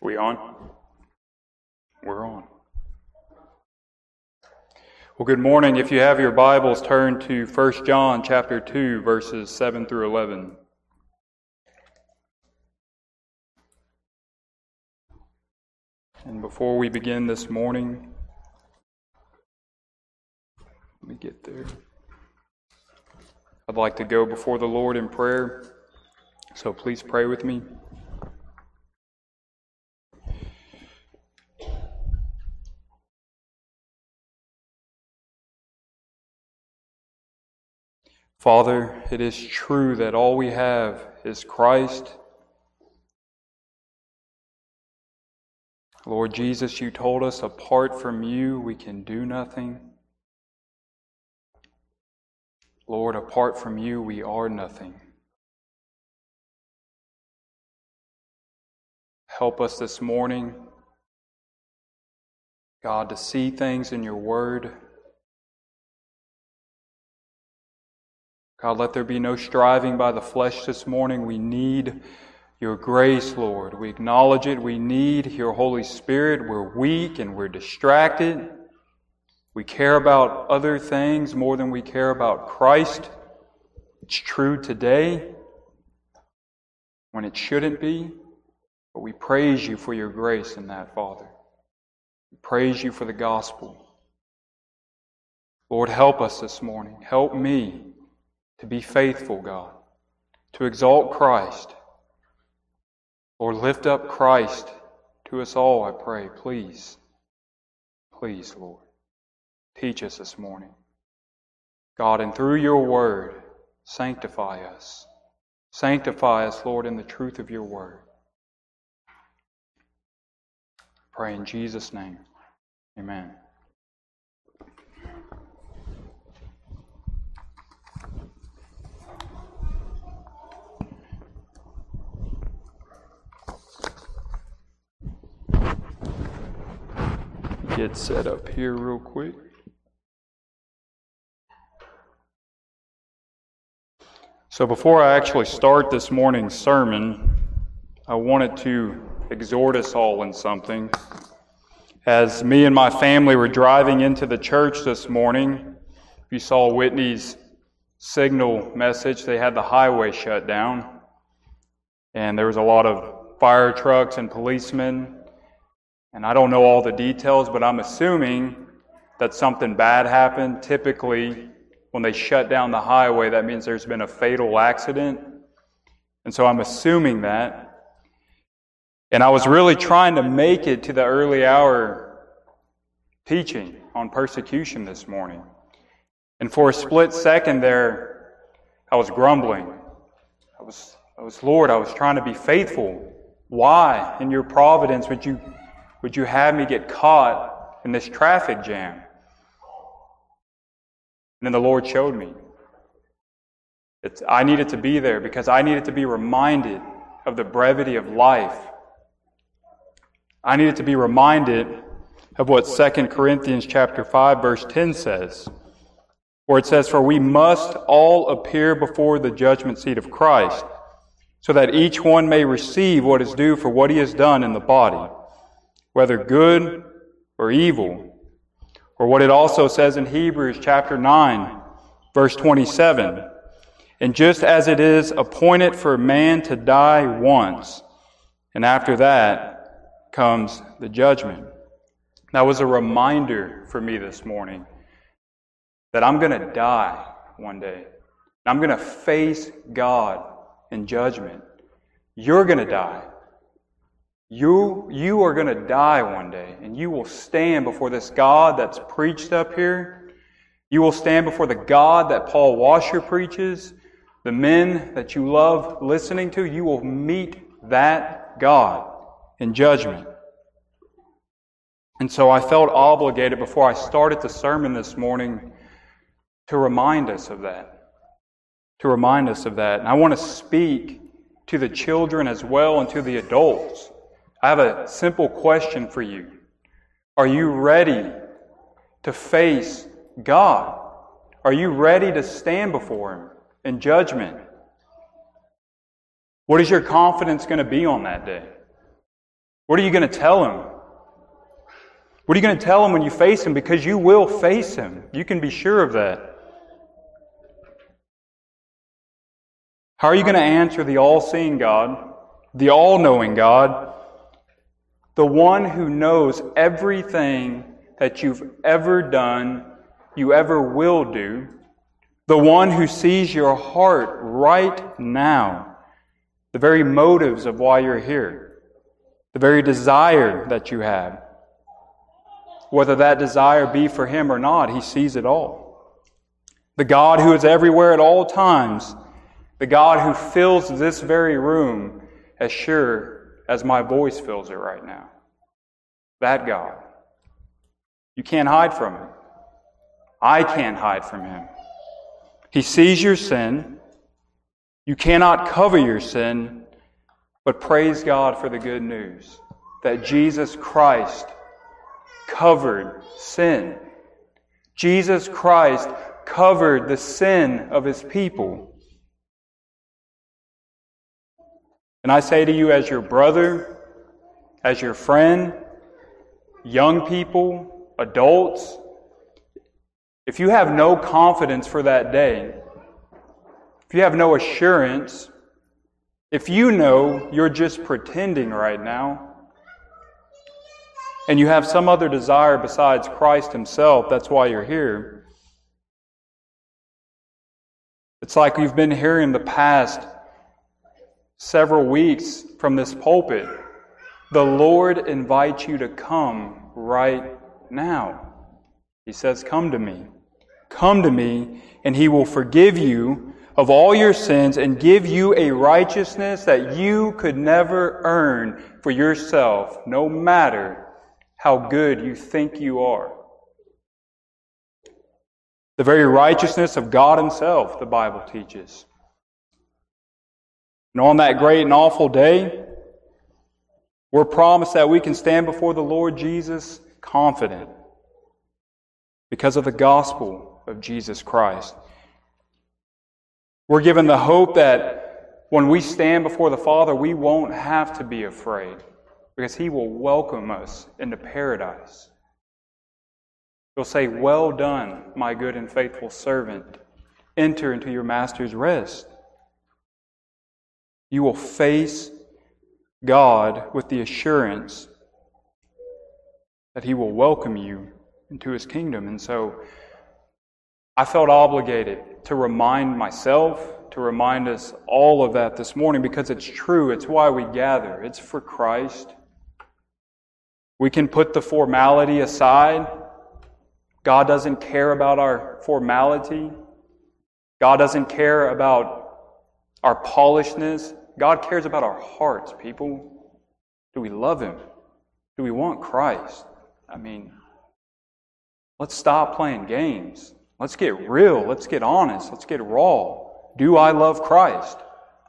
We on? We're on. Well, good morning. If you have your Bibles, turn to 1 John chapter 2, verses 7 through 11. And before we begin this morning, let me get there. I'd like to go before the Lord in prayer, so please pray with me. Father, it is true that all we have is Christ. Lord Jesus, you told us apart from you we can do nothing. Lord, apart from you we are nothing. Help us this morning, God, to see things in your word. God, let there be no striving by the flesh this morning. We need your grace, Lord. We acknowledge it. We need your Holy Spirit. We're weak and we're distracted. We care about other things more than we care about Christ. It's true today when it shouldn't be, but we praise you for your grace in that, Father. We praise you for the gospel. Lord, help us this morning. Help me to be faithful, God, to exalt Christ. Lord, lift up Christ to us all, I pray, please. Please, Lord, teach us this morning. God, and through your word, sanctify us. Sanctify us, Lord, in the truth of your word. Pray in Jesus' name. Amen. Get set up here real quick. So before I actually start this morning's sermon, I wanted to exhort us all in something. As me and my family were driving into the church this morning, if you saw Whitney's signal message, they had the highway shut down. And there was a lot of fire trucks and policemen. And I don't know all the details, but I'm assuming that something bad happened. Typically, when they shut down the highway, that means there's been a fatal accident. And so I'm assuming that. And I was really trying to make it to the early hour teaching on persecution this morning. And for a split second there, I was grumbling. I was Lord, I was trying to be faithful. Why, in your providence, would you have me get caught in this traffic jam? And then the Lord showed me. I needed to be there because I needed to be reminded of the brevity of life. I needed to be reminded of what 2 Corinthians chapter 5, verse 10 says, where it says, "For we must all appear before the judgment seat of Christ, so that each one may receive what is due for what he has done in the body, whether good or evil." Or what it also says in Hebrews chapter 9, verse 27. "And just as it is appointed for man to die once, and after that comes the judgment." That was a reminder for me this morning that I'm going to die one day. I'm going to face God in judgment. You're going to die. You are going to die one day, and you will stand before this God that's preached up here. You will stand before the God that Paul Washer preaches, the men that you love listening to. You will meet that God in judgment. And so I felt obligated before I started the sermon this morning to remind us of that. To remind us of that. And I want to speak to the children as well and to the adults. I have a simple question for you. Are you ready to face God? Are you ready to stand before Him in judgment? What is your confidence going to be on that day? What are you going to tell him? What are you going to tell him when you face him? Because you will face him. You can be sure of that. How are you going to answer the all-seeing God, the all-knowing God, the one who knows everything that you've ever done, you ever will do, the one who sees your heart right now, the very motives of why you're here, the very desire that you have? Whether that desire be for Him or not, He sees it all. The God who is everywhere at all times, the God who fills this very room as sure as my voice fills it right now. That God. You can't hide from Him. I can't hide from Him. He sees your sin. You cannot cover your sin, but praise God for the good news that Jesus Christ covered sin. Jesus Christ covered the sin of His people. And I say to you as your brother, as your friend, young people, adults, if you have no confidence for that day, if you have no assurance, if you know you're just pretending right now, and you have some other desire besides Christ Himself, that's why you're here. It's like you've been hearing the past several weeks from this pulpit. The Lord invites you to come right now. He says, come to me. Come to me, and He will forgive you of all your sins and give you a righteousness that you could never earn for yourself, no matter how good you think you are. The very righteousness of God Himself, the Bible teaches. And on that great and awful day, we're promised that we can stand before the Lord Jesus confident because of the gospel of Jesus Christ. We're given the hope that when we stand before the Father, we won't have to be afraid, because He will welcome us into paradise. He'll say, well done, my good and faithful servant. Enter into your Master's rest. You will face God with the assurance that He will welcome you into His kingdom. And so I felt obligated to remind myself, to remind us all of that this morning, because it's true. It's why we gather. It's for Christ. We can put the formality aside. God doesn't care about our formality. God doesn't care about our polishedness. God cares about our hearts, people. Do we love Him? Do we want Christ? I mean, let's stop playing games. Let's get real. Let's get honest. Let's get raw. Do I love Christ?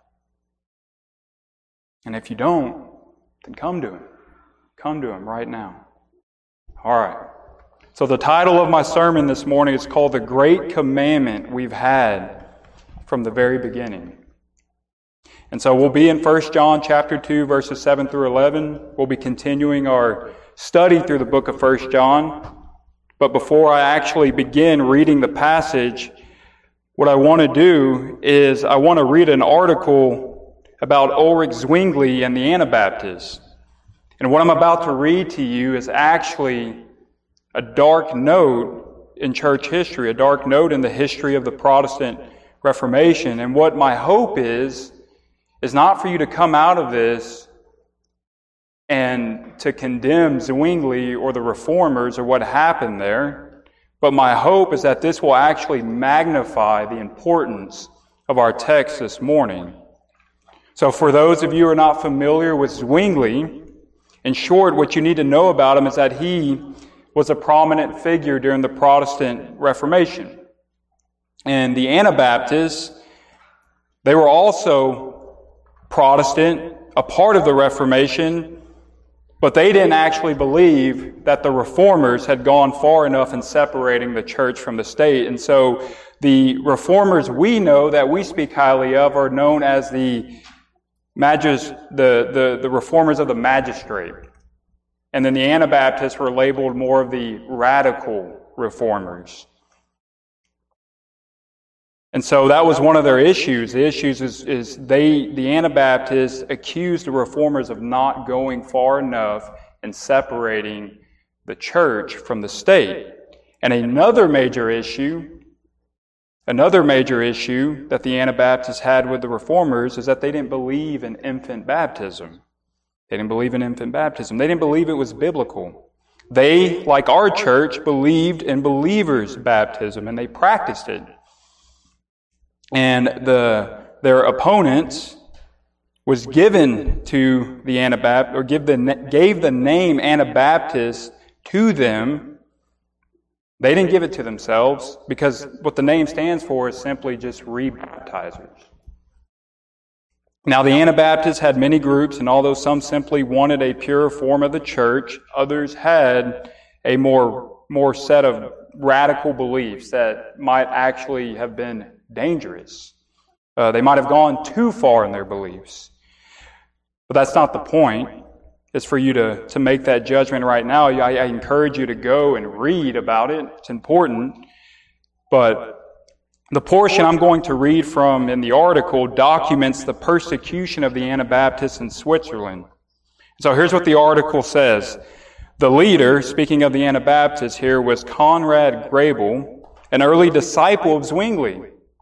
And if you don't, then come to Him. Come to Him right now. All right. So the title of my sermon this morning is called The Great Commandment We've Had from the Very Beginning. And so we'll be in 1 John chapter 2, verses 7 through 11. We'll be continuing our study through the book of 1 John. But before I actually begin reading the passage, what I want to do is I want to read an article about Ulrich Zwingli and the Anabaptists. And what I'm about to read to you is actually a dark note in church history, a dark note in the history of the Protestant Reformation. And what my hope is not for you to come out of this and to condemn Zwingli or the Reformers or what happened there, but my hope is that this will actually magnify the importance of our text this morning. So for those of you who are not familiar with Zwingli, in short, what you need to know about him is that he was a prominent figure during the Protestant Reformation. And the Anabaptists, they were also Protestant, a part of the Reformation, but they didn't actually believe that the Reformers had gone far enough in separating the church from the state. And so the Reformers we know that we speak highly of are known as the Reformers of the Magistrate. And then the Anabaptists were labeled more of the radical reformers. And so that was one of their issues. The issues is the Anabaptists accused the reformers of not going far enough in separating the church from the state. And another major issue that the Anabaptists had with the reformers is that they didn't believe in infant baptism. They didn't believe in infant baptism. They didn't believe it was biblical. They, like our church, believed in believers' baptism, and they practiced it. And their opponents was given to the Anabaptists, or gave the name Anabaptist to them. They didn't give it to themselves, because what the name stands for is simply just rebaptizers. Now, the Anabaptists had many groups, and although some simply wanted a pure form of the church, others had a more set of radical beliefs that might actually have been dangerous. They might have gone too far in their beliefs. But that's not the point. It's for you to make that judgment right now. I encourage you to go and read about it. It's important. But the portion I'm going to read from in the article documents the persecution of the Anabaptists in Switzerland. So here's what the article says. The leader, speaking of the Anabaptists here, was Conrad Grebel, an early disciple of Zwingli.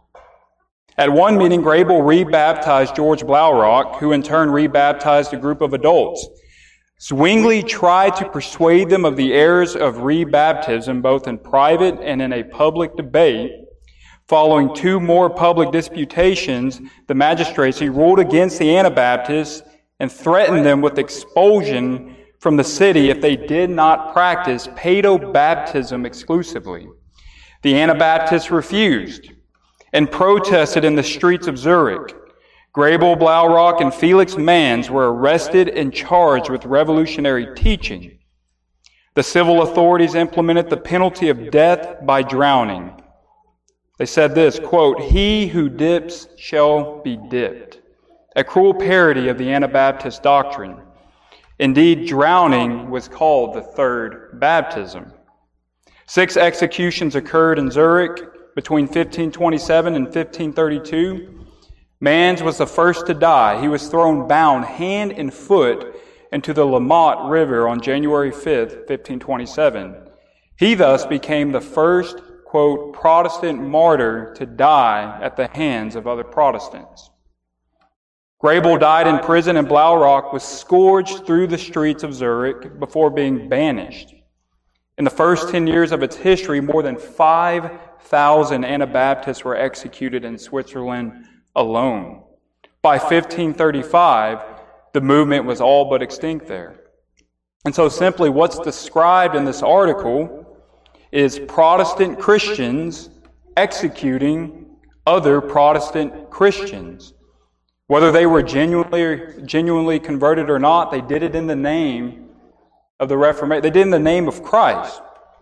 At one meeting, Grebel rebaptized George Blaurock, who in turn rebaptized a group of adults. Zwingli tried to persuade them of the errors of rebaptism, both in private and in a public debate. Following two more public disputations, the magistracy ruled against the Anabaptists and threatened them with expulsion from the city if they did not practice paedobaptism exclusively. The Anabaptists refused and protested in the streets of Zurich. Grebel, Blaurock, and Felix Manz were arrested and charged with revolutionary teaching. The civil authorities implemented the penalty of death by drowning. They said this, quote, "He who dips shall be dipped," a cruel parody of the Anabaptist doctrine. Indeed, drowning was called the third baptism. 6 executions occurred in Zurich between 1527 and 1532. Manz was the first to die. He was thrown bound hand and foot into the Lamont River on January 5th, 1527. He thus became the first, quote, Protestant martyr to die at the hands of other Protestants. Grebel died in prison, and Blaurock was scourged through the streets of Zurich before being banished. In the first 10 years of its history, more than 5,000 Anabaptists were executed in Switzerland alone. By 1535, the movement was all but extinct there. And so simply what's described in this article is Protestant Christians executing other Protestant Christians. Whether they were genuinely converted or not, they did it in the name of the Reformation. They did it in the name of Christ.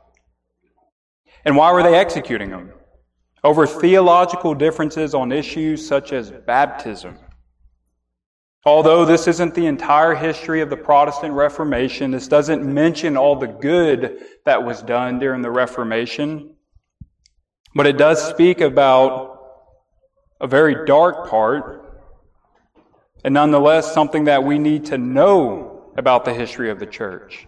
And why were they executing them? Over theological differences on issues such as baptism. Although this isn't the entire history of the Protestant Reformation, this doesn't mention all the good that was done during the Reformation, but it does speak about a very dark part, and nonetheless something that we need to know about the history of the church.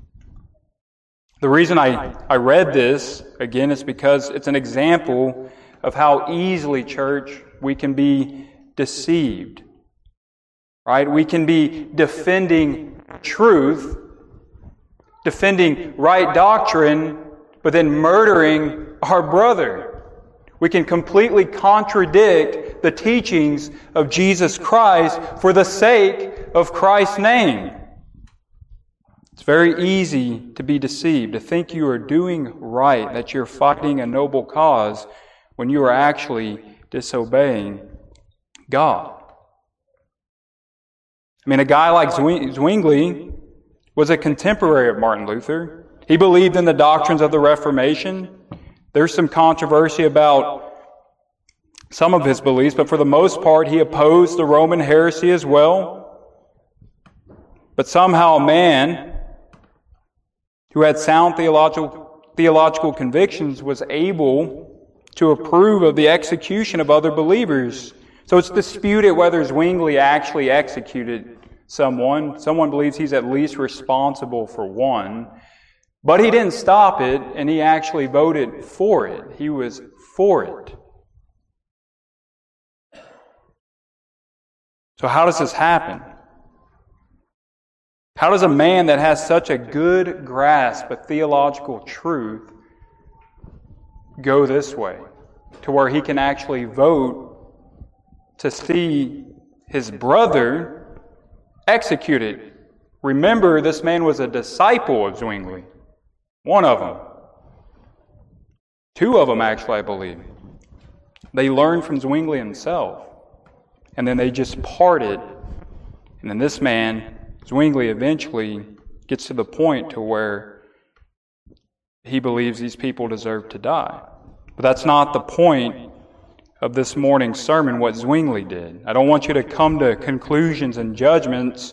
The reason I read this, again, is because it's an example of how easily, church, we can be deceived. Right? We can be defending truth, defending right doctrine, but then murdering our brother. We can completely contradict the teachings of Jesus Christ for the sake of Christ's name. It's very easy to be deceived, to think you are doing right, that you're fighting a noble cause, when you are actually disobeying God. I mean, a guy like Zwingli was a contemporary of Martin Luther. He believed in the doctrines of the Reformation. There's some controversy about some of his beliefs, but for the most part, he opposed the Roman heresy as well. But somehow man who had sound theological convictions, was able to approve of the execution of other believers. So it's disputed whether Zwingli actually executed someone. Someone believes he's at least responsible for one. But he didn't stop it, and he actually voted for it. He was for it. So how does this happen? How does a man that has such a good grasp of theological truth go this way, to where he can actually vote to see his brother executed? Remember, this man was a disciple of Zwingli. One of them. Two of them, actually, I believe. They learned from Zwingli himself. And then they just parted. And then this man, Zwingli, eventually gets to the point to where he believes these people deserve to die. But that's not the point of this morning's sermon, what Zwingli did. I don't want you to come to conclusions and judgments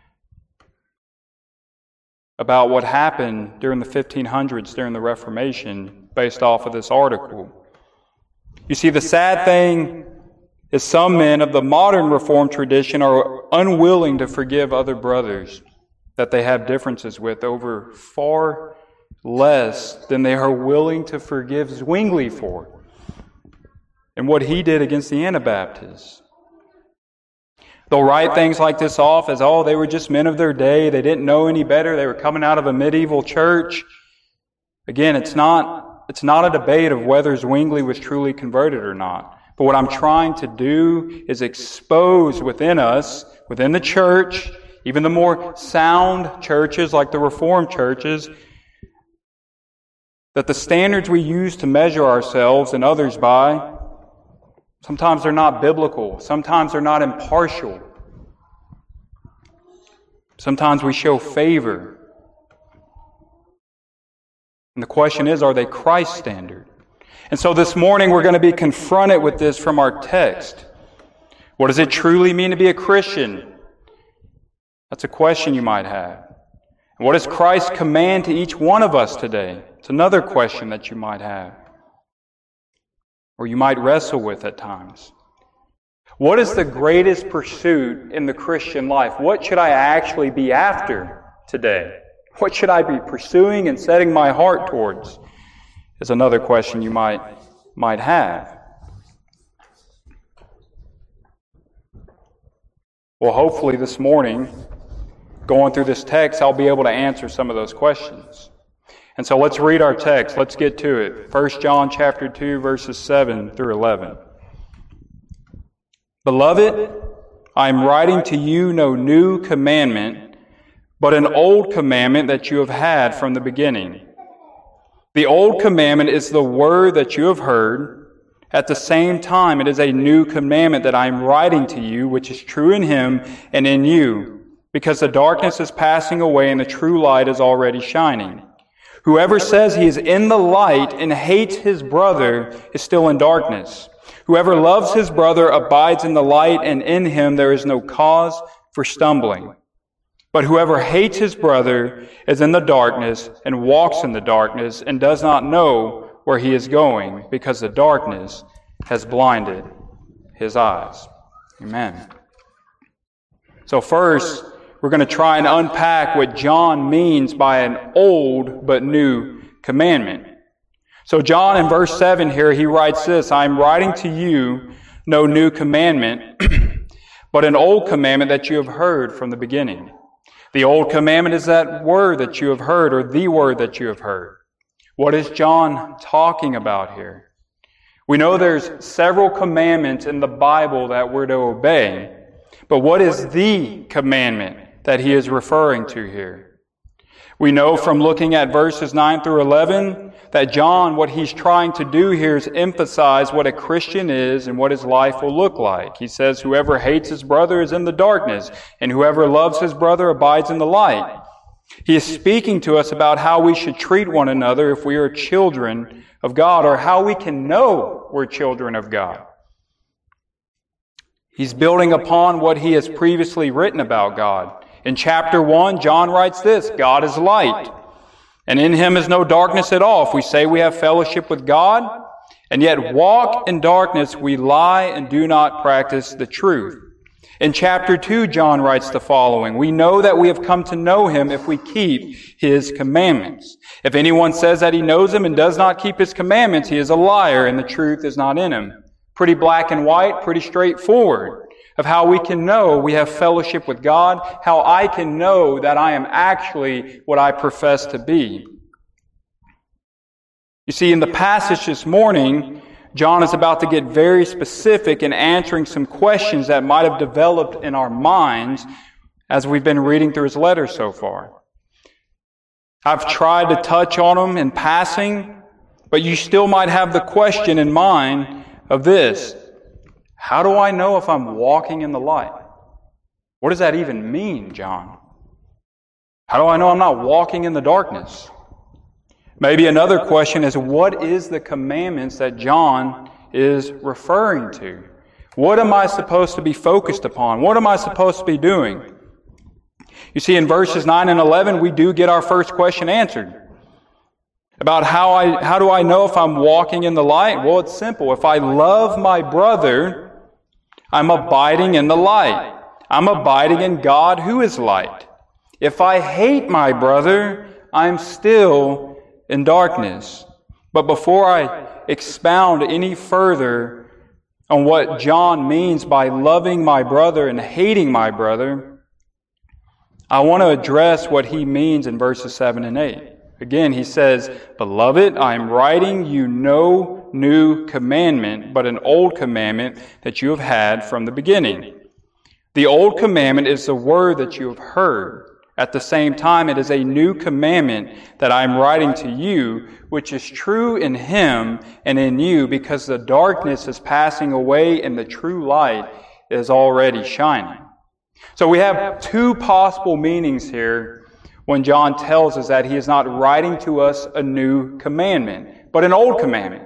about what happened during the 1500s, during the Reformation, based off of this article. You see, the sad thing is some men of the modern Reformed tradition are unwilling to forgive other brothers that they have differences with over far less than they are willing to forgive Zwingli for and what he did against the Anabaptists. They'll write things like this off as, oh, they were just men of their day. They didn't know any better. They were coming out of a medieval church. Again, it's not a debate of whether Zwingli was truly converted or not. But what I'm trying to do is expose within us, within the church, even the more sound churches like the Reformed churches, that the standards we use to measure ourselves and others by, sometimes they're not biblical. Sometimes they're not impartial. Sometimes we show favor. And the question is, are they Christ standard? And so this morning we're going to be confronted with this from our text. What does it truly mean to be a Christian? That's a question you might have. And what does Christ command to each one of us today? It's another question that you might have, or you might wrestle with at times. What is the greatest pursuit in the Christian life? What should I actually be after today? What should I be pursuing and setting my heart towards? Is another question you might have. Well, hopefully this morning, going through this text, I'll be able to answer some of those questions. And so let's read our text. Let's get to it. 1 John chapter 2, verses 7 through 11. Beloved, I am writing to you no new commandment, but an old commandment that you have had from the beginning. The old commandment is the word that you have heard. At the same time, it is a new commandment that I am writing to you, which is true in him and in you, because the darkness is passing away and the true light is already shining. Whoever says he is in the light and hates his brother is still in darkness. Whoever loves his brother abides in the light, and in him there is no cause for stumbling. But whoever hates his brother is in the darkness and walks in the darkness and does not know where he is going, because the darkness has blinded his eyes. Amen. So first, we're going to try and unpack what John means by an old but new commandment. So John in verse 7 here, he writes this, I am writing to you no new commandment, but an old commandment that you have heard from the beginning. The old commandment is that word that you have heard, or the word that you have heard. What is John talking about here? We know there's several commandments in the Bible that we're to obey, but what is the commandment that he is referring to here? We know from looking at verses 9 through 11 that John, what he's trying to do here is emphasize what a Christian is and what his life will look like. He says, whoever hates his brother is in the darkness, and whoever loves his brother abides in the light. He is speaking to us about how we should treat one another if we are children of God, or how we can know we're children of God. He's building upon what he has previously written about God. In chapter 1, John writes this, God is light. And in him is no darkness at all. If we say we have fellowship with God, and yet walk in darkness, we lie and do not practice the truth. In chapter 2, John writes the following, "We know that we have come to know him if we keep his commandments. If anyone says that he knows him and does not keep his commandments, he is a liar, and the truth is not in him." Pretty black and white, pretty straightforward of how we can know we have fellowship with God, how I can know that I am actually what I profess to be. You see, in the passage this morning, John is about to get very specific in answering some questions that might have developed in our minds as we've been reading through his letter so far. I've tried to touch on them in passing, but you still might have the question in mind of this: how do I know if I'm walking in the light? What does that even mean, John? How do I know I'm not walking in the darkness? Maybe another question is, what is the commandments that John is referring to? What am I supposed to be focused upon? What am I supposed to be doing? You see, in verses 9 and 11, we do get our first question answered. About how do I know if I'm walking in the light? Well, it's simple. If I love my brother, I'm abiding in the light. I'm abiding in God who is light. If I hate my brother, I'm still in darkness. But before I expound any further on what John means by loving my brother and hating my brother, I want to address what he means in verses 7 and 8. Again, he says, "Beloved, I am writing you no new commandment, but an old commandment that you have had from the beginning. The old commandment is the word that you have heard. At the same time, it is a new commandment that I am writing to you, which is true in him and in you, because the darkness is passing away and the true light is already shining." So we have two possible meanings here when John tells us that he is not writing to us a new commandment, but an old commandment.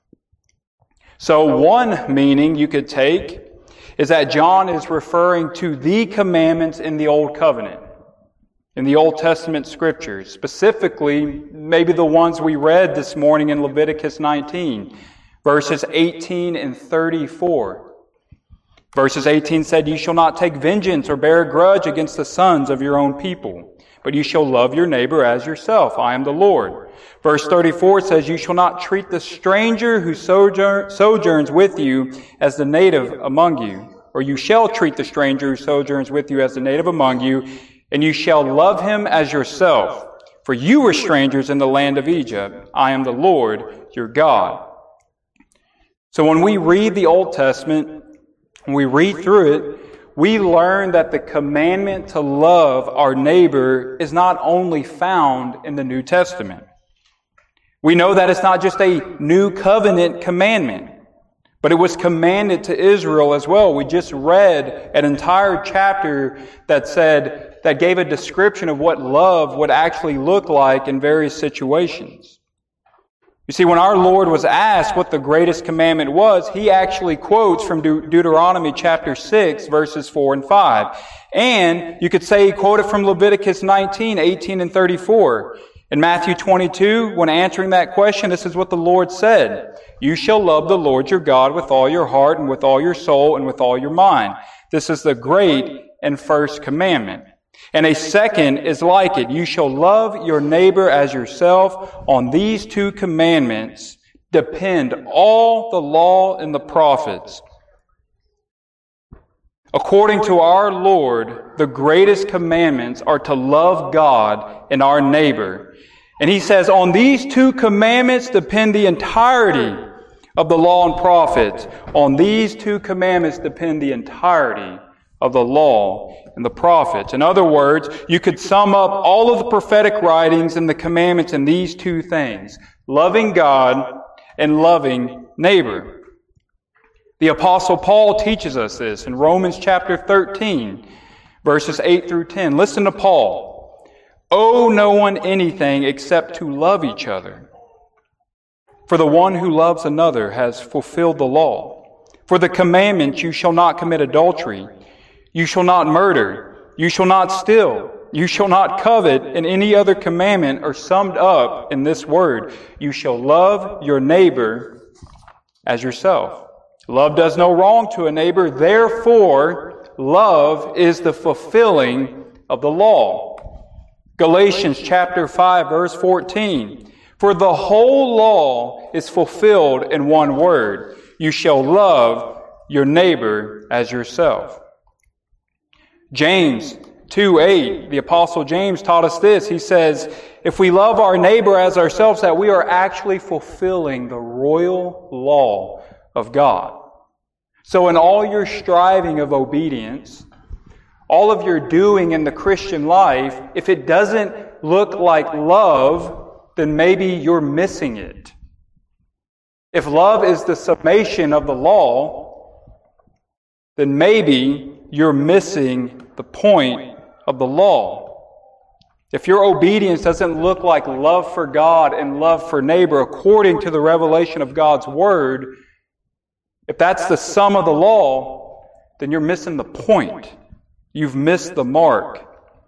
So one meaning you could take is that John is referring to the commandments in the Old Covenant, in the Old Testament Scriptures, specifically maybe the ones we read this morning in Leviticus 19, verses 18 and 34. Verses 18 said, "You shall not take vengeance or bear a grudge against the sons of your own people, but you shall love your neighbor as yourself. I am the Lord." Verse 34 says, "You shall not treat the stranger who sojourns with you as the native among you, or you shall treat the stranger who sojourns with you as the native among you, and you shall love him as yourself. For you were strangers in the land of Egypt. I am the Lord your God." So when we read the Old Testament, when we read through it, we learn that the commandment to love our neighbor is not only found in the New Testament. We know that it's not just a new covenant commandment, but it was commanded to Israel as well. We just read an entire chapter that gave a description of what love would actually look like in various situations. You see, when our Lord was asked what the greatest commandment was, he actually quotes from Deuteronomy chapter 6, verses 4 and 5. And you could say he quoted from Leviticus 19, 18 and 34. In Matthew 22, when answering that question, this is what the Lord said: "You shall love the Lord your God with all your heart and with all your soul and with all your mind. This is the great and first commandment. And a second is like it. You shall love your neighbor as yourself. On these two commandments depend all the law and the prophets." According to our Lord, the greatest commandments are to love God and our neighbor. And he says, on these two commandments depend the entirety of the law and prophets. On these two commandments depend the entirety of the law and the prophets. In other words, you could sum up all of the prophetic writings and the commandments in these two things: loving God and loving neighbor. The Apostle Paul teaches us this in Romans chapter 13, verses 8 through 10. Listen to Paul. "Owe no one anything except to love each other. For the one who loves another has fulfilled the law. For the commandment, you shall not commit adultery, you shall not murder, you shall not steal, You shall not covet, and any other commandment are summed up in this word. You shall love your neighbor as yourself. Love does no wrong to a neighbor. Therefore, love is the fulfilling of the law. Galatians chapter 5, verse 14. For the whole law is fulfilled in one word. You shall love your neighbor as yourself. James 2:8, the Apostle James taught us this. He says, if we love our neighbor as ourselves, that we are actually fulfilling the royal law of God. So in all your striving of obedience, all of your doing in the Christian life, if it doesn't look like love, then maybe you're missing it. If love is the summation of the law, then maybe you're missing the point of the law. If your obedience doesn't look like love for God and love for neighbor according to the revelation of God's Word, if that's the sum of the law, then you're missing the point. You've missed the mark.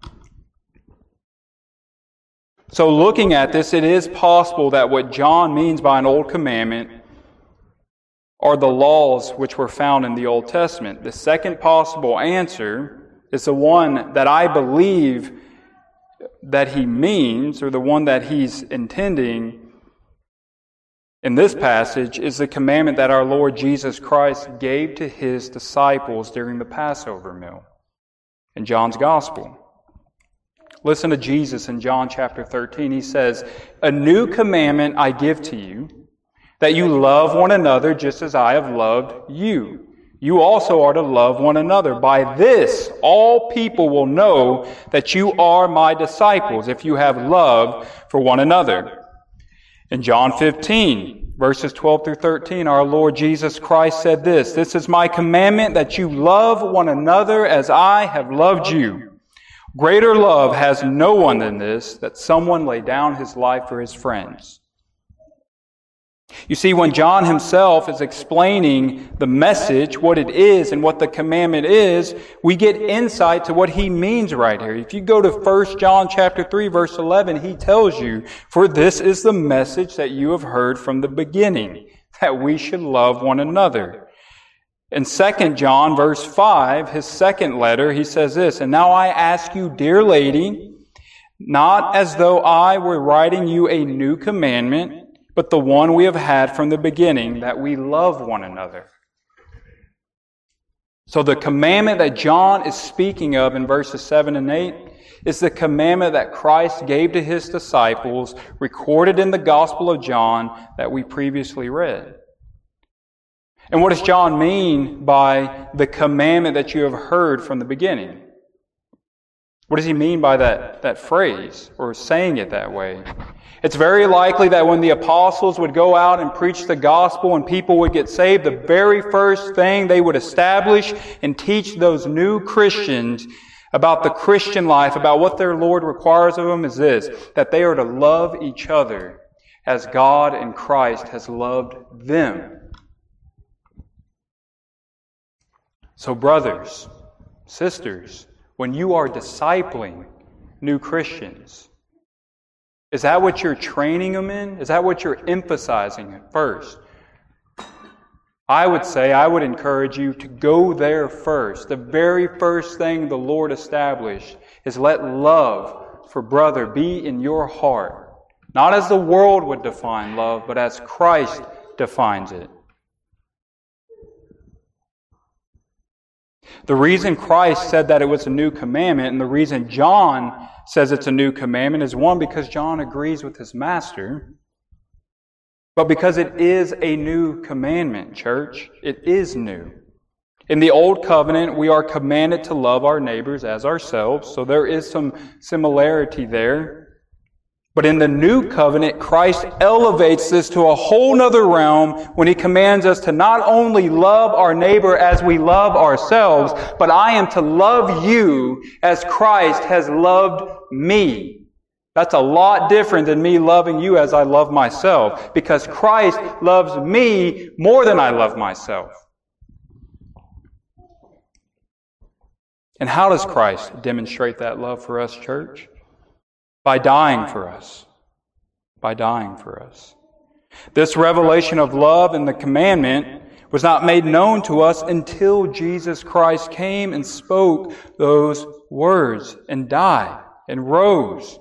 So looking at this, it is possible that what John means by an old commandment are the laws which were found in the Old Testament. The second possible answer is the one that I believe that he means, or the one that he's intending in this passage, is the commandment that our Lord Jesus Christ gave to his disciples during the Passover meal in John's Gospel. Listen to Jesus in John chapter 13. He says, a new commandment I give to you, that you love one another just as I have loved you. You also are to love one another. By this, all people will know that you are my disciples, if you have love for one another. In John 15, verses 12 through 13, our Lord Jesus Christ said this, this is my commandment, that you love one another as I have loved you. Greater love has no one than this, that someone lay down his life for his friends. You see, when John himself is explaining the message, what it is and what the commandment is, we get insight to what he means right here. If you go to 1 John chapter 3, verse 11, he tells you, for this is the message that you have heard from the beginning, that we should love one another. In 2 John verse 5, his second letter, he says this, and now I ask you, dear lady, not as though I were writing you a new commandment, but the one we have had from the beginning, that we love one another. So the commandment that John is speaking of in verses 7 and 8 is the commandment that Christ gave to his disciples, recorded in the Gospel of John that we previously read. And what does John mean by the commandment that you have heard from the beginning? What does he mean by that phrase, or saying it that way? It's very likely that when the apostles would go out and preach the gospel and people would get saved, the very first thing they would establish and teach those new Christians about the Christian life, about what their Lord requires of them, is this, that they are to love each other as God and Christ has loved them. So brothers, sisters, when you are discipling new Christians, is that what you're training them in? Is that what you're emphasizing at first? I would encourage you to go there first. The very first thing the Lord established is let love for brother be in your heart. Not as the world would define love, but as Christ defines it. The reason Christ said that it was a new commandment, and the reason John says it's a new commandment, is one, because John agrees with his master, but because it is a new commandment, church. It is new. In the Old Covenant, we are commanded to love our neighbors as ourselves, so there is some similarity there. But in the New Covenant, Christ elevates this to a whole nother realm when He commands us to not only love our neighbor as we love ourselves, but I am to love you as Christ has loved me. That's a lot different than me loving you as I love myself, because Christ loves me more than I love myself. And how does Christ demonstrate that love for us, church? By dying for us. By dying for us. This revelation of love and the commandment was not made known to us until Jesus Christ came and spoke those words and died and rose.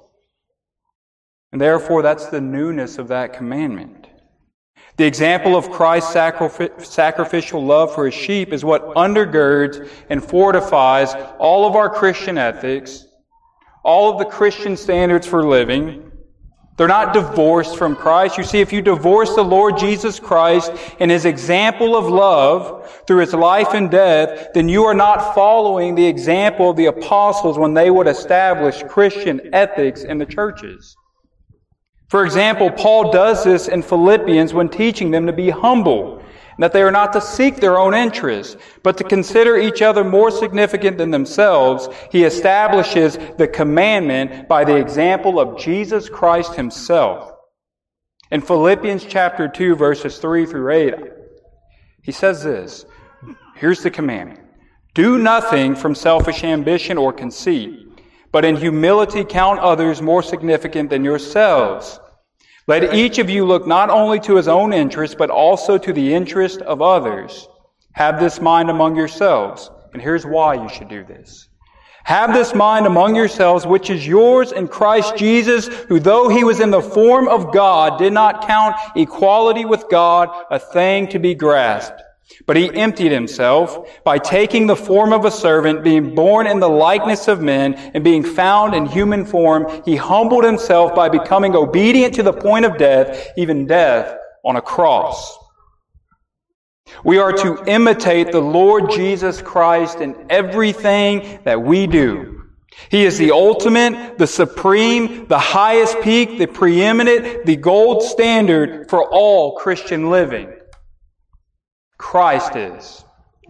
And therefore, that's the newness of that commandment. The example of Christ's sacrificial love for His sheep is what undergirds and fortifies all of our Christian ethics, all of the Christian standards for living. They're not divorced from Christ. You see, if you divorce the Lord Jesus Christ and His example of love through His life and death, then you are not following the example of the apostles when they would establish Christian ethics in the churches. For example, Paul does this in Philippians when teaching them to be humble, and that they are not to seek their own interests, but to consider each other more significant than themselves. He establishes the commandment by the example of Jesus Christ Himself. In Philippians chapter 2, verses 3 through 8, he says this. Here's the commandment. Do nothing from selfish ambition or conceit, but in humility count others more significant than yourselves. Let each of you look not only to his own interest, but also to the interest of others. Have this mind among yourselves. And here's why you should do this. Have this mind among yourselves, which is yours in Christ Jesus, who though He was in the form of God, did not count equality with God a thing to be grasped. But He emptied Himself by taking the form of a servant, being born in the likeness of men, and being found in human form, He humbled Himself by becoming obedient to the point of death, even death on a cross. We are to imitate the Lord Jesus Christ in everything that we do. He is the ultimate, the supreme, the highest peak, the preeminent, the gold standard for all Christian living. Christ is.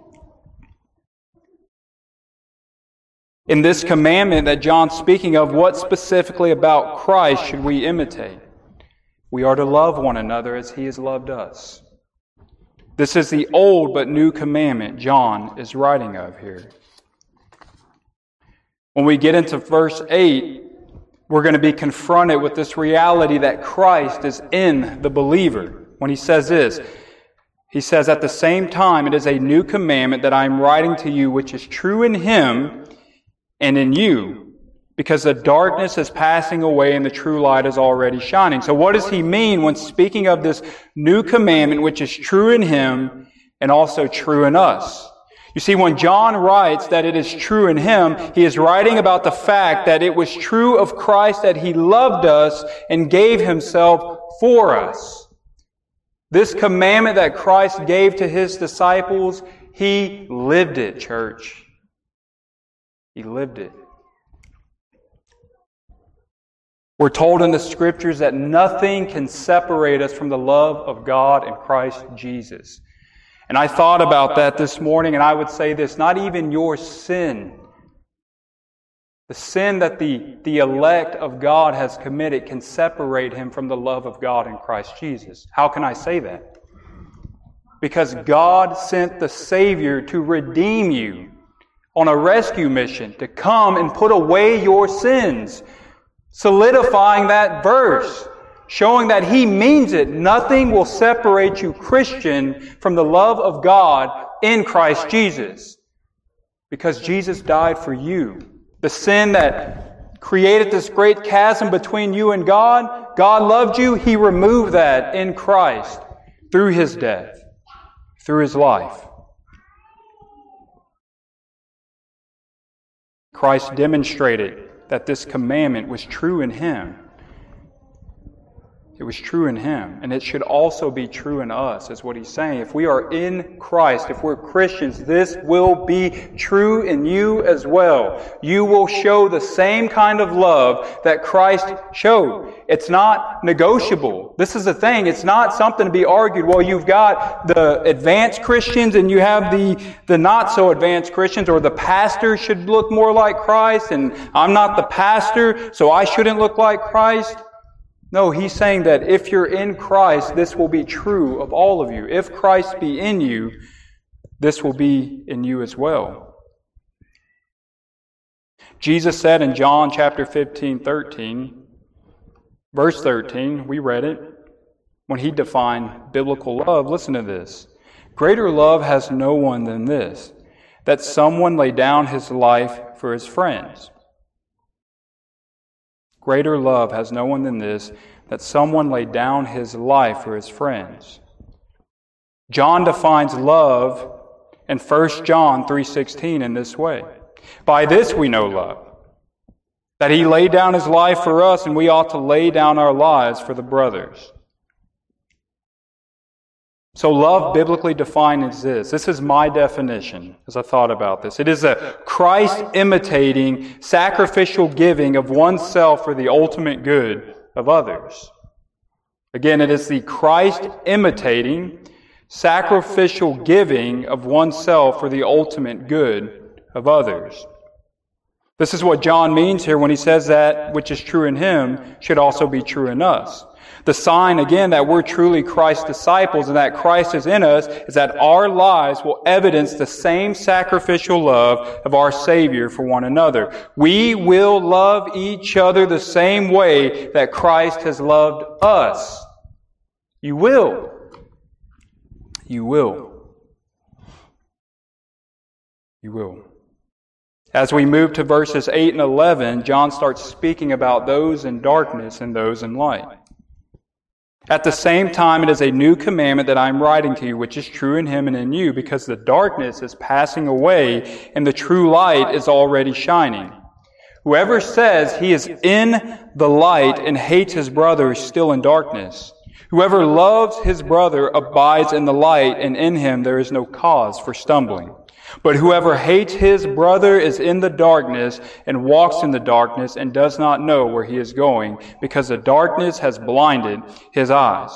In this commandment that John's speaking of, what specifically about Christ should we imitate? We are to love one another as He has loved us. This is the old but new commandment John is writing of here. When we get into verse 8, we're going to be confronted with this reality that Christ is in the believer. When he says this, he says, at the same time, it is a new commandment that I am writing to you, which is true in Him and in you, because the darkness is passing away and the true light is already shining. So what does he mean when speaking of this new commandment, which is true in Him and also true in us? You see, when John writes that it is true in Him, he is writing about the fact that it was true of Christ that He loved us and gave Himself for us. This commandment that Christ gave to His disciples, He lived it, church. He lived it. We're told in the Scriptures that nothing can separate us from the love of God in Christ Jesus. And I thought about that this morning, and I would say this, not even your sin. The sin that the elect of God has committed can separate him from the love of God in Christ Jesus. How can I say that? Because God sent the Savior to redeem you on a rescue mission, to come and put away your sins, solidifying that verse, showing that He means it. Nothing will separate you, Christian, from the love of God in Christ Jesus. Because Jesus died for you. The sin that created this great chasm between you and God, God loved you. He removed that in Christ through His death, through His life. Christ demonstrated that this commandment was true in Him. It was true in Him, and it should also be true in us, is what He's saying. If we are in Christ, if we're Christians, this will be true in you as well. You will show the same kind of love that Christ showed. It's not negotiable. This is the thing. It's not something to be argued. Well, you've got the advanced Christians and you have the not so advanced Christians, or the pastor should look more like Christ, and I'm not the pastor, so I shouldn't look like Christ. No, He's saying that if you're in Christ, this will be true of all of you. If Christ be in you, this will be in you as well. Jesus said in John chapter 15:13, verse 13, we read it, when he defined biblical love, listen to this. Greater love has no one than this, that someone lay down his life for his friends. Greater love has no one than this, that someone lay down his life for his friends. John defines love in 1 John 3:16 in this way. By this we know love, that he laid down his life for us, and we ought to lay down our lives for the brothers. So love biblically defined is this. This is my definition as I thought about this. It is a Christ-imitating, sacrificial giving of oneself for the ultimate good of others. Again, it is the Christ-imitating, sacrificial giving of oneself for the ultimate good of others. This is what John means here when he says that which is true in him should also be true in us. The sign, again, that we're truly Christ's disciples and that Christ is in us is that our lives will evidence the same sacrificial love of our Savior for one another. We will love each other the same way that Christ has loved us. You will. You will. You will. As we move to verses 8 and 11, John starts speaking about those in darkness and those in light. At the same time, it is a new commandment that I am writing to you, which is true in him and in you, because the darkness is passing away and the true light is already shining. Whoever says he is in the light and hates his brother is still in darkness. Whoever loves his brother abides in the light, and in him there is no cause for stumbling. But whoever hates his brother is in the darkness and walks in the darkness and does not know where he is going, because the darkness has blinded his eyes.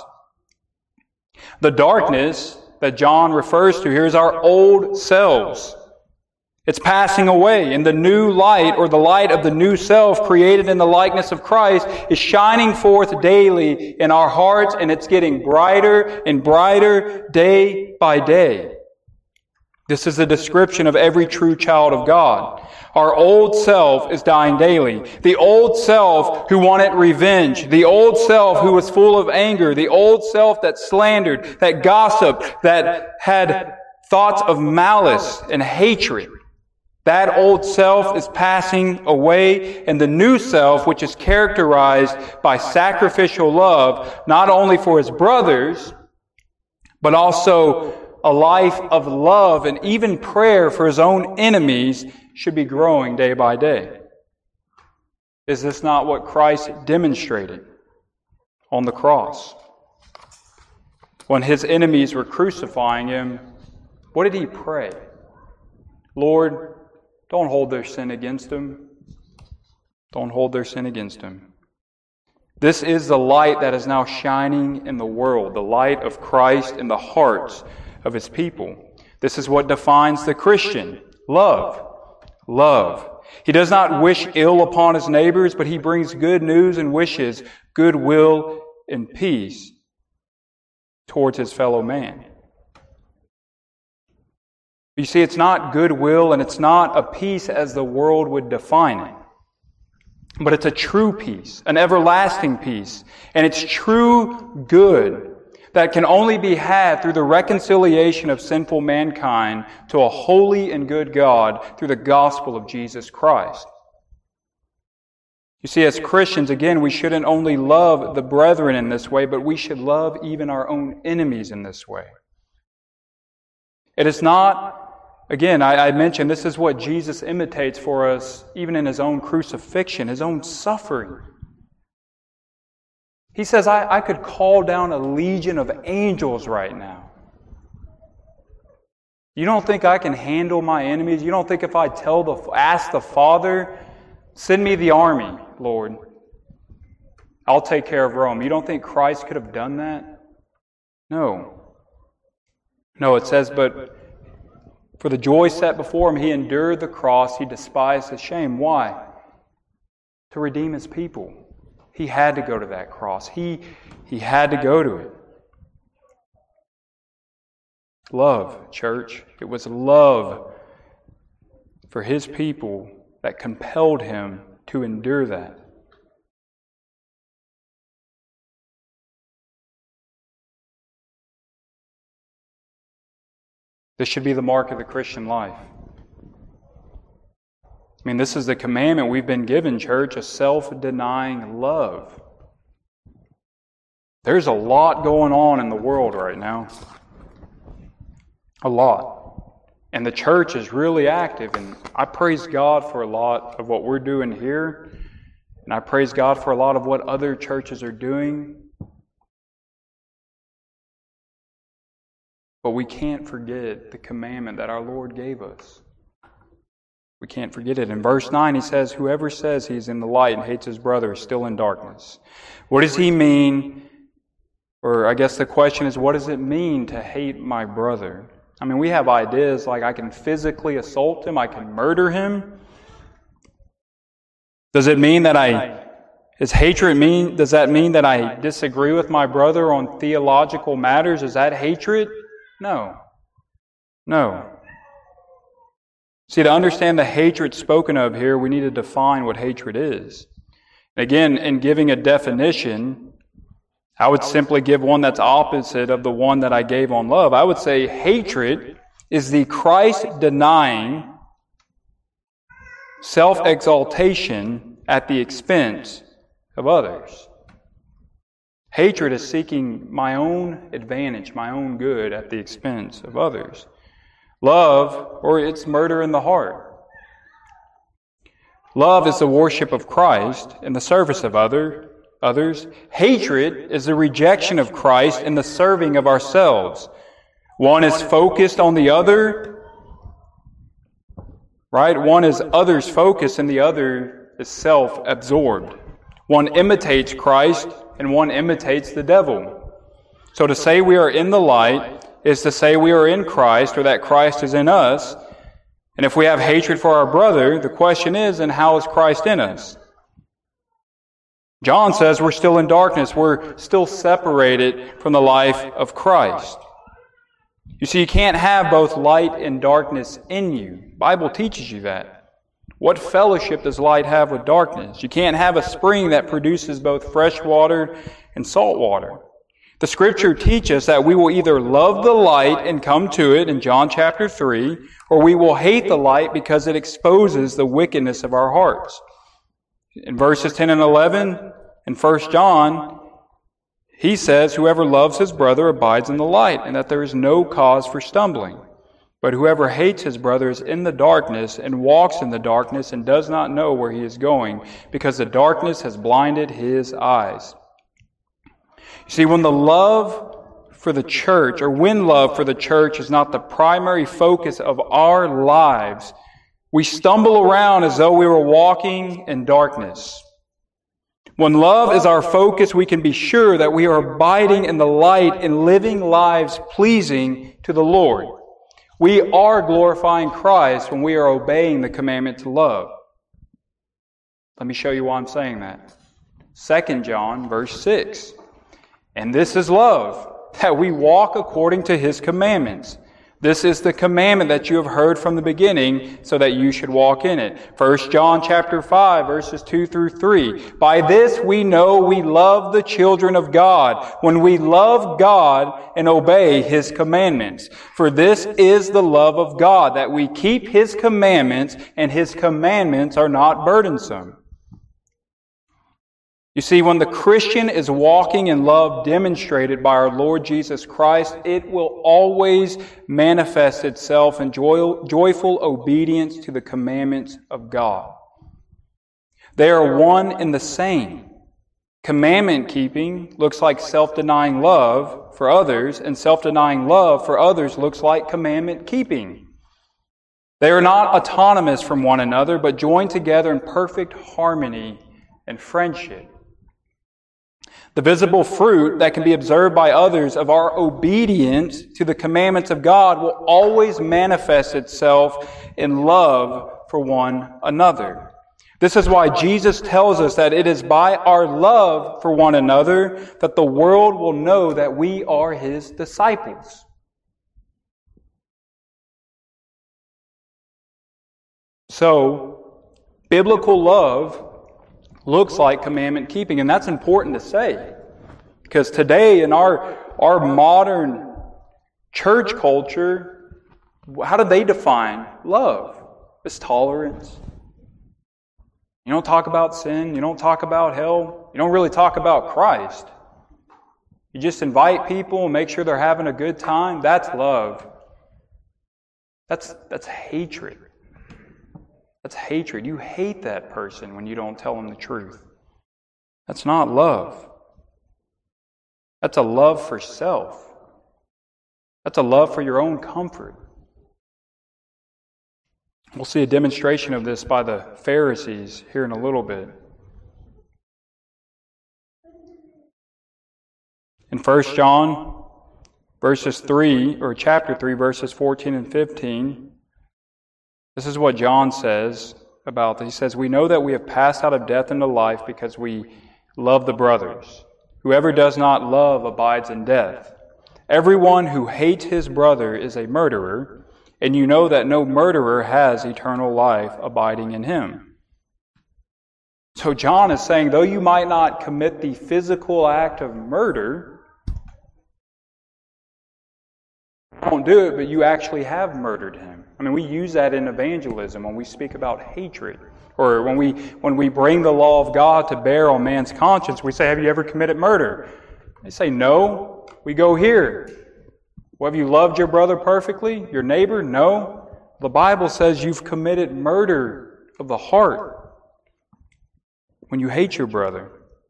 The darkness that John refers to here is our old selves. It's passing away, and the new light, or the light of the new self created in the likeness of Christ, is shining forth daily in our hearts, and it's getting brighter and brighter day by day. This is the description of every true child of God. Our old self is dying daily. The old self who wanted revenge. The old self who was full of anger. The old self that slandered, that gossiped, that had thoughts of malice and hatred. That old self is passing away, and the new self, which is characterized by sacrificial love, not only for his brothers, but also a life of love and even prayer for his own enemies, should be growing day by day. Is this not what Christ demonstrated on the cross? When his enemies were crucifying him, what did he pray? Lord, don't hold their sin against them. Don't hold their sin against them. This is the light that is now shining in the world, the light of Christ in the hearts of his people. This is what defines the Christian. Love. Love. He does not wish ill upon his neighbors, but he brings good news and wishes goodwill and peace towards his fellow man. You see, it's not goodwill and it's not a peace as the world would define it. But it's a true peace, an everlasting peace. And it's true good that can only be had through the reconciliation of sinful mankind to a holy and good God through the gospel of Jesus Christ. You see, as Christians, again, we shouldn't only love the brethren in this way, but we should love even our own enemies in this way. It is not, again, I mentioned this is what Jesus imitates for us even in his own crucifixion, his own suffering. He says, I could call down a legion of angels right now. You don't think I can handle my enemies? You don't think if I ask the Father, send me the army, Lord, I'll take care of Rome. You don't think Christ could have done that? No. No, it says, but for the joy set before him, he endured the cross, he despised the shame. Why? To redeem his people. He had to go to that cross. He had to go to it. Love, church. It was love for his people that compelled him to endure that. This should be the mark of the Christian life. I mean, this is the commandment we've been given, church, a self-denying love. There's a lot going on in the world right now. A lot. And the church is really active, and I praise God for a lot of what we're doing here, and I praise God for a lot of what other churches are doing. But we can't forget the commandment that our Lord gave us. We can't forget it. In verse 9, he says, whoever says he's in the light and hates his brother is still in darkness. What does he mean? Or I guess the question is, what does it mean to hate my brother? I mean, we have ideas like I can physically assault him, I can murder him. Does it mean that does that mean that I disagree with my brother on theological matters? Is that hatred? No. See, to understand the hatred spoken of here, we need to define what hatred is. Again, in giving a definition, I would simply give one that's opposite of the one that I gave on love. I would say hatred is the Christ-denying self-exaltation at the expense of others. Hatred is seeking my own advantage, my own good at the expense of others. Love, or it's murder in the heart. Love is the worship of Christ in the service of others. Hatred is the rejection of Christ in the serving of ourselves. One is focused on the other, right? One is others focused and the other is self-absorbed. One imitates Christ and one imitates the devil. So to say we are in the light is to say we are in Christ, or that Christ is in us. And if we have hatred for our brother, the question is, then how is Christ in us? John says we're still in darkness. We're still separated from the life of Christ. You see, you can't have both light and darkness in you. The Bible teaches you that. What fellowship does light have with darkness? You can't have a spring that produces both fresh water and salt water. The Scripture teaches that we will either love the light and come to it in John chapter 3, or we will hate the light because it exposes the wickedness of our hearts. In verses 10 and 11 in 1 John, he says, whoever loves his brother abides in the light, and that there is no cause for stumbling. But whoever hates his brother is in the darkness and walks in the darkness and does not know where he is going, because the darkness has blinded his eyes. You see, when love for the church is not the primary focus of our lives, we stumble around as though we were walking in darkness. When love is our focus, we can be sure that we are abiding in the light and living lives pleasing to the Lord. We are glorifying Christ when we are obeying the commandment to love. Let me show you why I'm saying that. 2 John verse 6. And this is love, that we walk according to His commandments. This is the commandment that you have heard from the beginning, so that you should walk in it. 1 John chapter 5, verses 2 through 3. By this we know we love the children of God, when we love God and obey His commandments. For this is the love of God, that we keep His commandments, and His commandments are not burdensome. You see, when the Christian is walking in love demonstrated by our Lord Jesus Christ, it will always manifest itself in joyful obedience to the commandments of God. They are one and the same. Commandment keeping looks like self-denying love for others, and self-denying love for others looks like commandment keeping. They are not autonomous from one another, but joined together in perfect harmony and friendship. The visible fruit that can be observed by others of our obedience to the commandments of God will always manifest itself in love for one another. This is why Jesus tells us that it is by our love for one another that the world will know that we are His disciples. So, Biblical love looks like commandment keeping, and that's important to say. Because today in our modern church culture, how do they define love? It's tolerance. You don't talk about sin. You don't talk about hell. You don't really talk about Christ. You just invite people and make sure they're having a good time. That's love. That's hatred. That's hatred. You hate that person when you don't tell them the truth. That's not love. That's a love for self. That's a love for your own comfort. We'll see a demonstration of this by the Pharisees here in a little bit. In 1 John chapter 3, verses 14 and 15, this is what John says about this. He says, "We know that we have passed out of death into life because we love the brothers. Whoever does not love abides in death. Everyone who hates his brother is a murderer, and you know that no murderer has eternal life abiding in him." So John is saying, though you might not commit the physical act of murder, don't do it, but you actually have murdered him. I mean, we use that in evangelism when we speak about hatred. Or when we bring the law of God to bear on man's conscience, we say, "Have you ever committed murder?" They say, "No." We go here. "Well, have you loved your brother perfectly? Your neighbor?" "No." The Bible says you've committed murder of the heart when you hate your brother.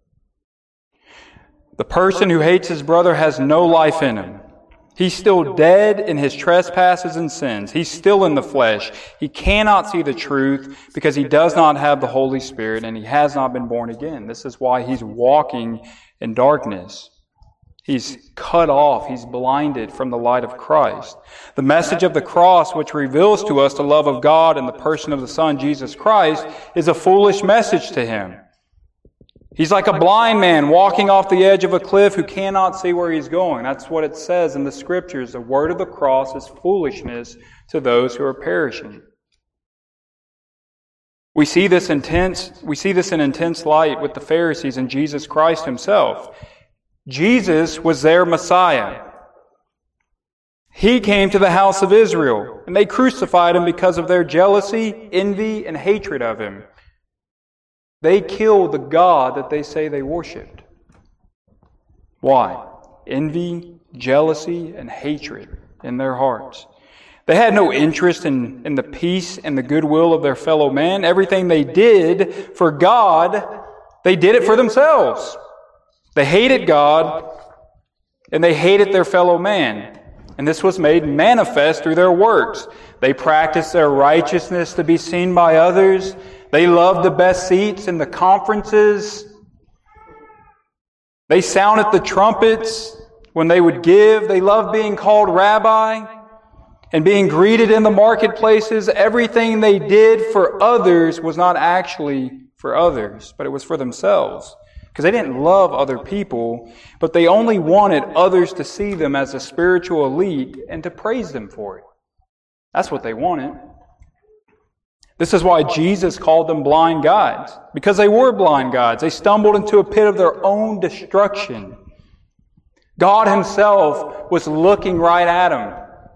The person who hates his brother has no life in him. He's still dead in his trespasses and sins. He's still in the flesh. He cannot see the truth because he does not have the Holy Spirit and he has not been born again. This is why he's walking in darkness. He's cut off. He's blinded from the light of Christ. The message of the cross, which reveals to us the love of God in the person of the Son, Jesus Christ, is a foolish message to him. He's like a blind man walking off the edge of a cliff who cannot see where he's going. That's what it says in the Scriptures. The word of the cross is foolishness to those who are perishing. We see this in intense light with the Pharisees and Jesus Christ himself. Jesus was their Messiah. He came to the house of Israel, and they crucified him because of their jealousy, envy, and hatred of him. They killed the God that they say they worshipped. Why? Envy, jealousy, and hatred in their hearts. They had no interest in the peace and the goodwill of their fellow man. Everything they did for God, they did it for themselves. They hated God, and they hated their fellow man. And this was made manifest through their works. They practiced their righteousness to be seen by others. They loved the best seats in the conferences. They sounded the trumpets when they would give. They loved being called rabbi and being greeted in the marketplaces. Everything they did for others was not actually for others, but it was for themselves. Because they didn't love other people, but they only wanted others to see them as a spiritual elite and to praise them for it. That's what they wanted. This is why Jesus called them blind guides, because they were blind guides. They stumbled into a pit of their own destruction. God himself was looking right at them.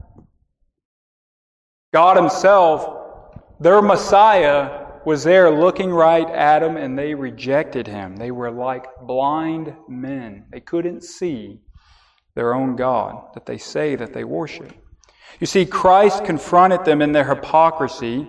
God himself, their Messiah, was there looking right at them, and they rejected him. They were like blind men. They couldn't see their own God that they say that they worship. You see, Christ confronted them in their hypocrisy.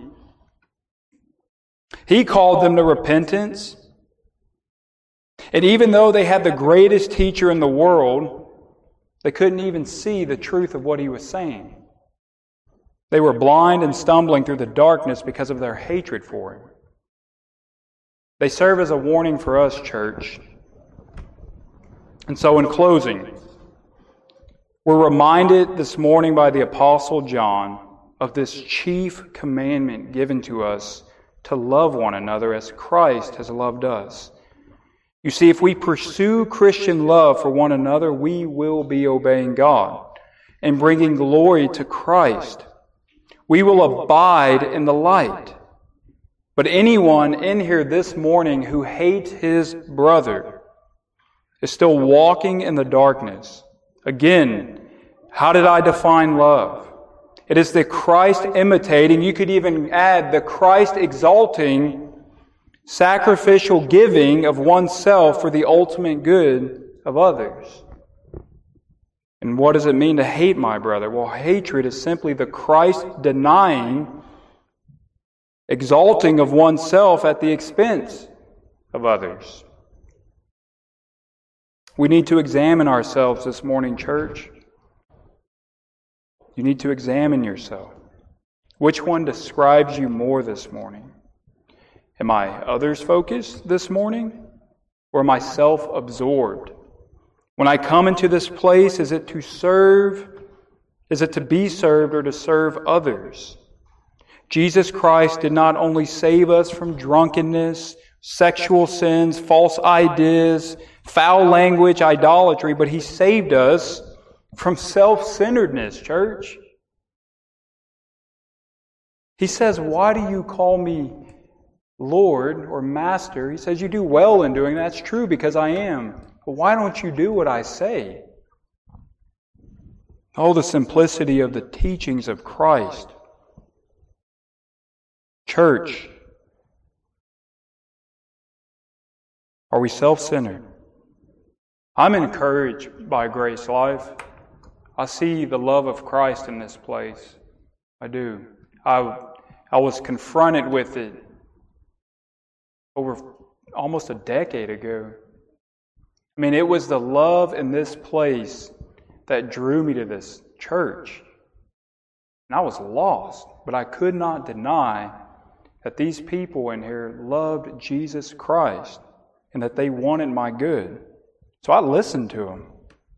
He called them to repentance. And even though they had the greatest teacher in the world, they couldn't even see the truth of what he was saying. They were blind and stumbling through the darkness because of their hatred for him. They serve as a warning for us, church. And so in closing, we're reminded this morning by the Apostle John of this chief commandment given to us to love one another as Christ has loved us. You see, if we pursue Christian love for one another, we will be obeying God and bringing glory to Christ. We will abide in the light. But anyone in here this morning who hates his brother is still walking in the darkness. Again, how did I define love? It is the Christ imitating, you could even add the Christ exalting, sacrificial giving of oneself for the ultimate good of others. And what does it mean to hate my brother? Well, hatred is simply the Christ denying, exalting of oneself at the expense of others. We need to examine ourselves this morning, church. You need to examine yourself. Which one describes you more this morning? Am I others-focused this morning? Or am I self-absorbed? When I come into this place, is it to serve? Is it to be served or to serve others? Jesus Christ did not only save us from drunkenness, sexual sins, false ideas, foul language, idolatry, but He saved us from self-centeredness, church. He says, why do you call me Lord or Master? He says, you do well in doing that. That's true because I am. But why don't you do what I say? Oh, the simplicity of the teachings of Christ. Church, are we self-centered? I'm encouraged by Grace Life. I see the love of Christ in this place. I do. I was confronted with it over almost a decade ago. I mean, it was the love in this place that drew me to this church. And I was lost, but I could not deny that these people in here loved Jesus Christ and that they wanted my good. So I listened to them.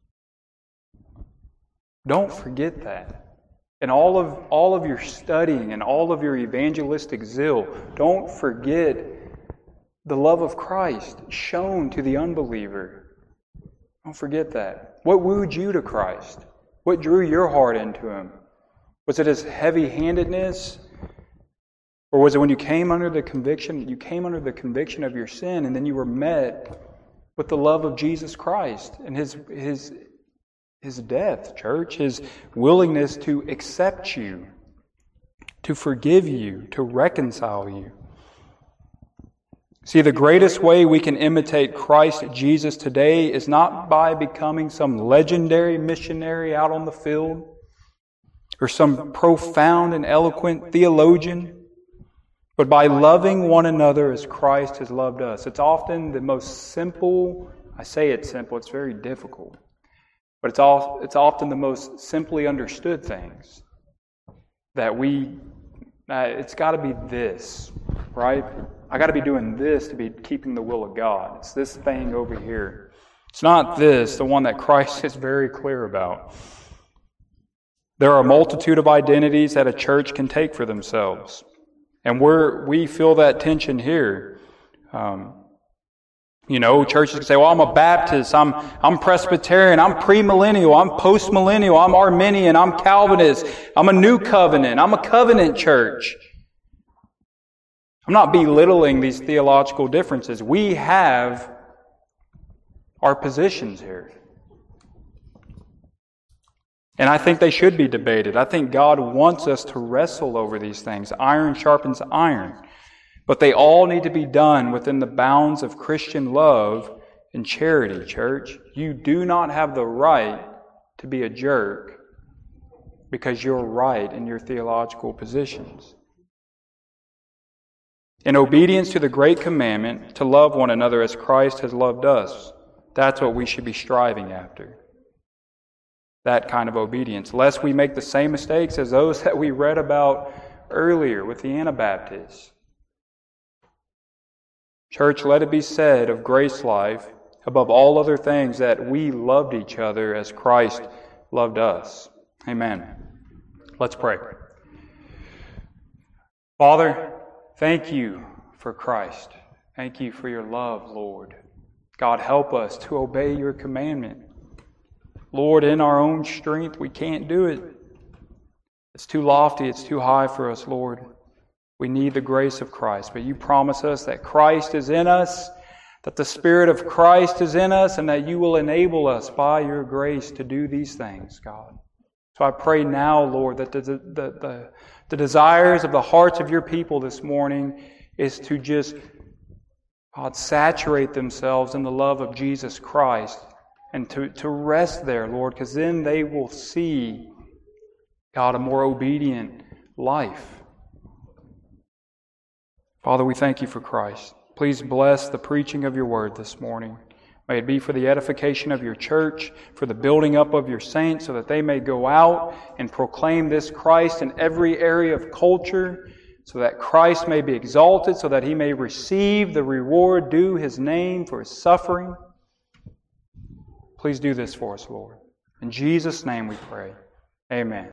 Don't forget that. And all of your studying and all of your evangelistic zeal, don't forget the love of Christ shown to the unbeliever. Don't forget that. What wooed you to Christ? What drew your heart into Him? Was it His heavy-handedness? Or was it when you came under the conviction of your sin, and then you were met with the love of Jesus Christ and His death, church, His willingness to accept you, to forgive you, to reconcile you. See, the greatest way we can imitate Christ Jesus today is not by becoming some legendary missionary out on the field or some profound and eloquent theologian, but by loving one another as Christ has loved us. It's often the most simple, I say it's simple, it's very difficult, but it's often the most simply understood things that it's got to be this, right? I got to be doing this to be keeping the will of God. It's this thing over here. It's not this, the one that Christ is very clear about. There are a multitude of identities that a church can take for themselves. And we feel that tension here. Churches can say, well, I'm a Baptist, I'm Presbyterian, I'm premillennial, I'm postmillennial, I'm Arminian, I'm Calvinist, I'm a New Covenant, I'm a covenant church. I'm not belittling these theological differences. We have our positions here. And I think they should be debated. I think God wants us to wrestle over these things. Iron sharpens iron. But they all need to be done within the bounds of Christian love and charity, church. You do not have the right to be a jerk because you're right in your theological positions. In obedience to the great commandment to love one another as Christ has loved us, that's what we should be striving after. That kind of obedience, lest we make the same mistakes as those that we read about earlier with the Anabaptists. Church, let it be said of Grace Life, above all other things, that we loved each other as Christ loved us. Amen. Let's pray. Father, thank you for Christ. Thank you for your love, Lord. God, help us to obey your commandment. Lord, in our own strength, we can't do it. It's too lofty, it's too high for us, Lord. We need the grace of Christ. But you promise us that Christ is in us, that the Spirit of Christ is in us, and that you will enable us by your grace to do these things, God. So I pray now, Lord, that the desires of the hearts of your people this morning is to just, God, saturate themselves in the love of Jesus Christ and to rest there, Lord, because then they will see, God, a more obedient life. Father, we thank you for Christ. Please bless the preaching of your word this morning. May it be for the edification of your church, for the building up of your saints, so that they may go out and proclaim this Christ in every area of culture, so that Christ may be exalted, so that He may receive the reward due His name for His suffering. Please do this for us, Lord. In Jesus' name we pray. Amen.